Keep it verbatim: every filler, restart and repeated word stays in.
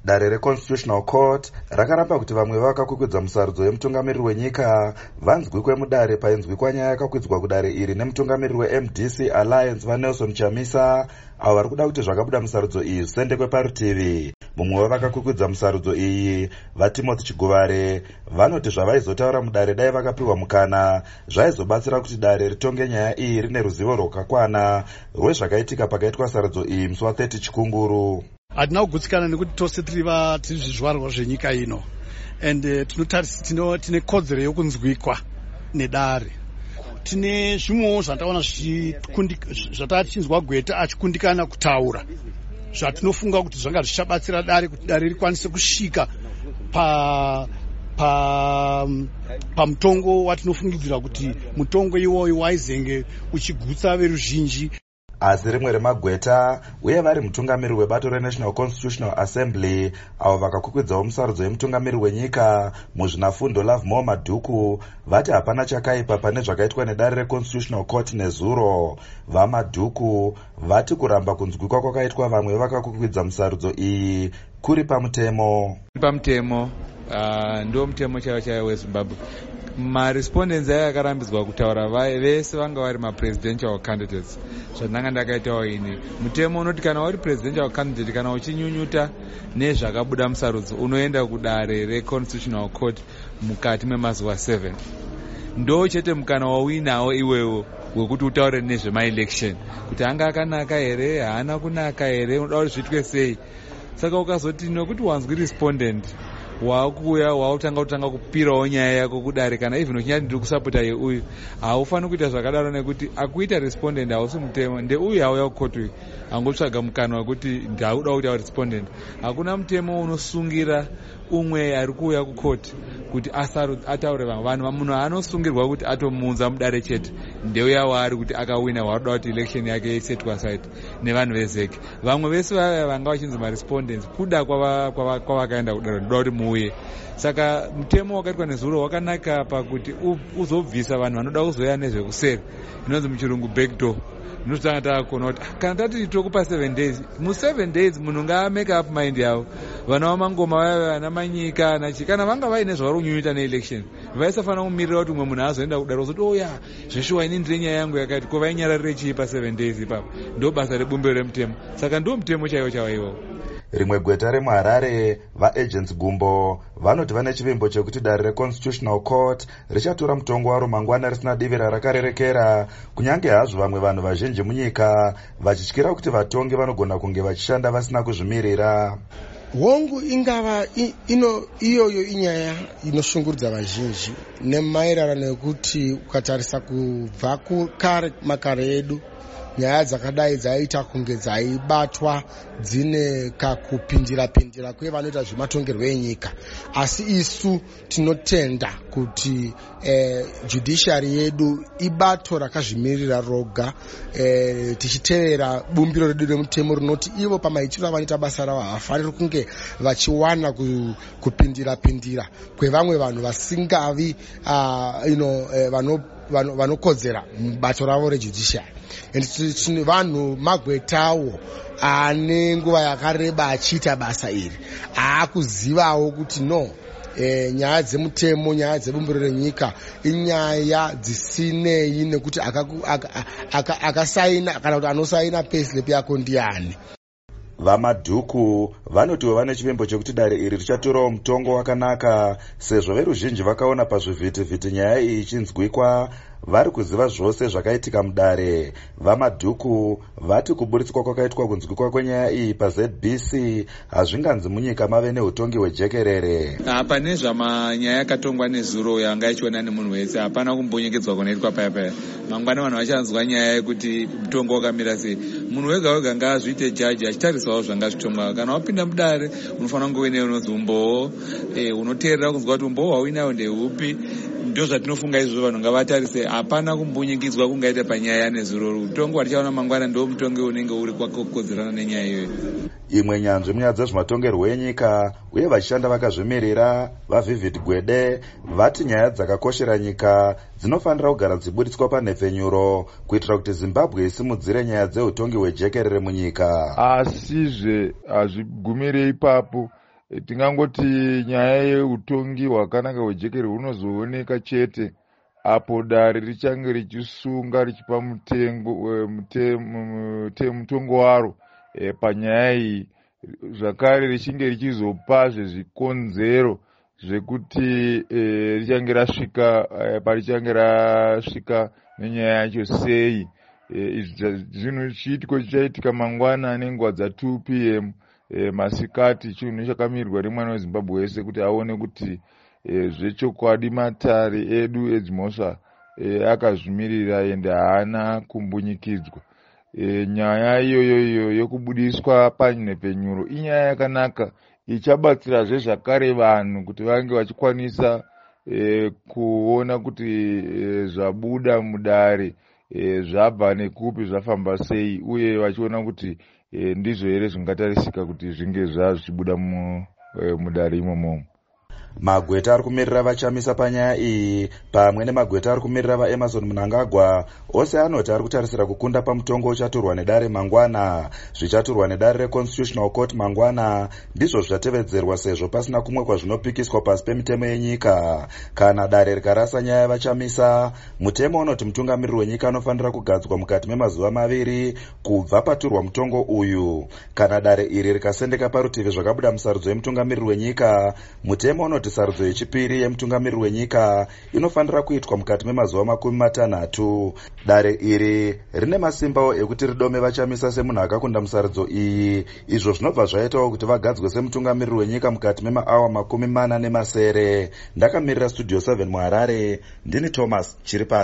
Dare reConstitutional Court rakaramba kuti vamwe vakakwikwidzwa musarudzo yemutungamiriri wenyika vanzwikwe mudare painzwikwa nyaya yakakwidzwa kudare iri nemutungamiriri weM D C Alliance vaNelson Chamisa avo vari kuda kuti zvakabuda musarudzo iyi zvisendekwe parutivi. Mumwe wavakakwikwidza musarudzo iyi vaTimothy Chiguvare vanoti zvavaizotaura mudare dai vakapiwa mukana zvaizobatsira kuti dare ritonge nyaya iyi rine ruzivo rwakakwana rwezvakaitika pakaitwa sarudzo iyi musi wa-thirty Chikunguru. Hatina kugutsikana nekuti tose tiri zvizvarwa zvenyika ino and uh, tine kodzero yokunzwikwa nedare. Tine zvimwewo zvataona zvatichinzwa Gweta achikundikana kutaura zvatinofunga kuti zvanga zvichabatsira dare kuti dare rikwanise kusvika pa pa pamutongo watinofungidzira kuti mutongo iwoyo waizenge uchigutsa veruzhinji. Asi rimwe remagweta uye vari mutungamiriri webato reNational Constitutional Assembly avo vakakwikwidzwawo musarudzo yemutungamiriri wenyika muzvinafundo Lovemore Madhuku vati hapana chakaipa pane zvakaitwa nedare reConstitutional Court nezuro. VaMadhuku vati kuramba kunzwikwa kwakaitwa vamwe vakakwikwidza musarudzo iyi kuri pamutemo. Pamutemo uh, ndo mutemo chaiwo chaiwo weZimbabwe. Marespondents aya akarambidzwa kutaura vese vanga vari mapresidential candidates. Zvandanga ndakaitawo ini mutemo unoti kana uri presidential candidate kana uchinyunyuta nezvakabuda musarudzo unoenda kudare reConstitutional Court mukati memazuva seven. Ndo chete mukana wawinawo iwewo wekuti utaure nezvemaelection kuti anga akanaka here haana kunaka here unoda kuti zviitwe sei. Saka ukazoti nokuti wanzwi respondent wakuya wautanga kutanga kupirawo nyaya yako kudare kana even uchinyati ndiri kusapota yeuyu haufaniri kuita zvakadaro nekuti akuita respondent hausi mutemo ndeuyu hauya kukotu angotsvaga mukana wekuti ndauda kuti au respondent. Hakuna mutemo unosungira umwe ari kuuya kukoti kuti ataure vamwe vanhu. Munhu anosungirwa kuti atomunza mudare chete ndeuya waari kuti akawina waroda kuti election yake isetwa aside nevanhu vezeke. Vamwe vese vaya vanga vachinzi marespondents kuda kwavakaenda kudaro ndoda kuti muuye. Saka mutemo wakaitwa nezuro wakanaka pakuti uzobvisa vanhu vanoda kuzoya nezvekuseri inonzi muchirungu backdoor. Notanga takona kuti kana tati tokupa seven days mu seven days munhu ngaamake up mind yavo. Vana vamangoma vaya vana manyika nachikana vanga vaine zvavari kunyunyuta neelection vaisafanira kumirira kuti umwe munhu azoenda kudaro zoti oya zveshuwa ini ndire nyaya yangu yakati ko vainyararire chii pa seven days ipapo. Ndo basa rebumbiro remutemo. Saka ndo mutemo chaiwo chawaiwo. Rimwe gweta remuHarare vaAgents Gumbo vanoti vane chivimbo chekuti dare reConstitutional Court richatora mutongo waro mangwana risina divi rarakarerekera kunyange hazvo vamwe vanhu vazhinji munyika vachityira kuti vatongi vanogona kunge vachishanda vasina kuzvimirira. Hongu ingava ino iyoyo inyaya inoshungurudza vazhinji nemaererano nekuti ukatarisa kubva kukare makare edu nyaya dzakadai dzaita kunge dzaibatwa dzine kakupindira pindira kwe vanoita zvematongerwo enyika. Asi isu tinotenda kuti eh, judiciary yedu ibato rakazvimirira roga eh, tichitevera bumbiro redu remutemo rinoti ivo pamaitiro avanoita basa ravo havafaniri kunge vachiwana kupindira pindira kwevamwe vanhu vasingavi uh, you know, eh, vano vanokodzera mubato ravo rejudiciary. Tine vanhu magwetawo ane nguva yakareba achiita basa iri aakuzivawo kuti no e, nyaya dzemutemo nyaya dzebumbiro renyika inyaya dzisinei nekuti akasaina kana kuti anosaina payslip yako ndiani. VaMadhuku vanotiwo vane chivimbo chekuti dare iri richatorawo mutongo wakanaka sezvo veruzhinji vakaona pazvivhitivhiti nyaya iyi ichinzwikwa vari kuziva zvose zvakaitika mudare. VaMadhuku vati kuburitswa kwakaitwa kunzwikwa kwenyaya iyi paZ B C hazvinganzi munyika mave neutongi hwejekerere. Pane zvamanyaya yakatongwa nezuro yanga ichiona nemunhu wese hapana kumbonyengedzwa kunoitwa paya paya. Mangwana vanhu vachanzwa nyaya yekuti mutongo wakamira sei. Munhu wega wega ngaazviite jaji achitarisawo zvanga zvitongwa. Kana wapinda mudare unofanira kunge uine unonzi umbowo eh, unoteerera kunzwa kuti umbowo hwauinawo ndeupi. Ndo zvatinofunga izvo vanhu ngavatarise hapana kumbonyengidzwa kungaita panyaya nezuro. Mutongo watichaona mangwana ndo mutongo unenge uri kwakokodzerana nenyaya iyoyo. Imwe nyanzvi munyaya dzezvematongerwo enyika uye vachishanda vakazvimirira vaVivid Gwede vati nyaya dzakakoshera nyika dzinofanira kugara dziburitswa panhepfenyuro kuitira kuti Zimbabwe isimudzire nyaya dzeutongi hwejekerere munyika. Asizve hazvigumire ipapo E, tingangoti nyaya yeutongi hwakanaka hwejekeri hunozooneka chete apo dare richange richisunga richipa mutengo mutongo waro e, panyaya iyi, zvakare richinge richizopazve zvikonzero zvekuti e, richange rasvika e, parichange rasvika nenyaya yacho sei. Zvinhu chiitiko chichaitika mangwana nenguva dza two p m e, masikati, chinhu chakamirwa nemwana weZimbabwe wese kuti aone kuti e, zvechokwadi matare edu edzimhosva e, akazvimirira ende haana kumbunyikidzwa. E, nyaya iyoyo yokubudiswa panhepenyuro inyaya yakanaka, ichabatsirazve zvakare vanhu kuti vange vachikwanisa e, kuona kuti e, zvabuda mudare e, zvabva nekupi, zvafamba sei, uye vachiona kuti e, ndizvo here zvingatarisika kuti zvinge zvazvichibuda mu, e, mudare imomo. Magweta ari kumirira vachamisa panyaya iyi pamwe nemagweta ari kumirira vaEmerson Mnangagwa ose anoti ari kutarisira kukunda pamutongo uchaturwa nedare mangwana. Zvichaturwa nedare reConstitutional Court mangwana ndizvo zvichatevedzerwa sezvo pasina kumwe kwazvinopikiswa pasi pemitemo yenyika. Kana dare rikarasa nyaya yavachamisa, mutemo unoti mutungamiriri wenyika anofanira kugadzwa mukati memazuva maviri kubva paturwa mutongo uyu. Kana dare iri rikasendeka parutivi zvakabuda musarudzo yemutungamiriri wenyika, mutemo unoti sarudzo yechipiri yemutungamiriri wenyika inofanira kuitwa mukati memazuva makumi matanhatu. Dare iri rine masimbawo ekuti ridome vachamisa semunhu akakunda musarudzo iyi, izvo zvinobva zvaitawo kuti vagadzwe semutungamiriri wenyika mukati memaawa makumi mana nemasere. Ndakamirira Studio seven muHarare, ndini Thomas Chiripati.